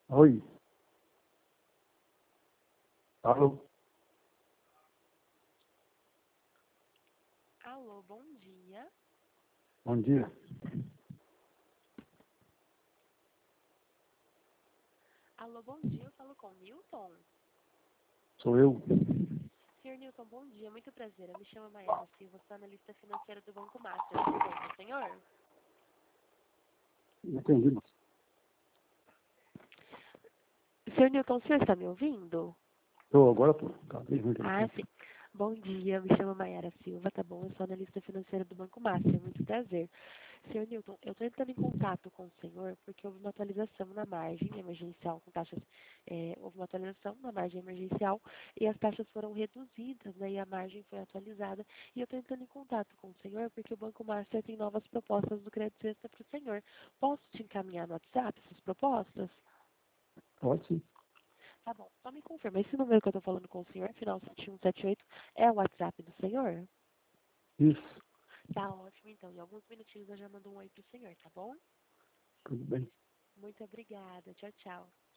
Oi. Alô? Alô, bom dia. Bom dia. Alô, bom dia. Eu falo com o Newton. Sou eu. Senhor Newton, bom dia. Muito prazer. Eu me chamo Maiara Silva, sou analista financeira do Banco Master. Tudo bem com o senhor? Não entendi. Senhor Newton, o senhor está me ouvindo? Agora tô. Tá bem ruim o Ah, telefone. sim. Bom dia, eu me chamo Maiara Silva, tá bom? Eu sou analista financeira do Banco Master. Muito prazer. Senhor Newton, eu estou entrando em contato com o senhor porque houve uma atualização na margem emergencial com taxas, houve uma atualização na margem emergencial e as taxas foram reduzidas, né? E a margem foi atualizada. E eu estou entrando em contato com o senhor porque o Banco Master tem novas propostas do Crédito Extra para o senhor. Posso te encaminhar no WhatsApp essas propostas? Pode sim. Tá bom, só me confirma. Esse número que eu estou falando com o senhor, final 7178, é o WhatsApp do senhor? Isso. Tá ótimo, então. Em alguns minutinhos eu já mando um oi pro senhor, tá bom? Tudo bem. Muito obrigada. Tchau, tchau.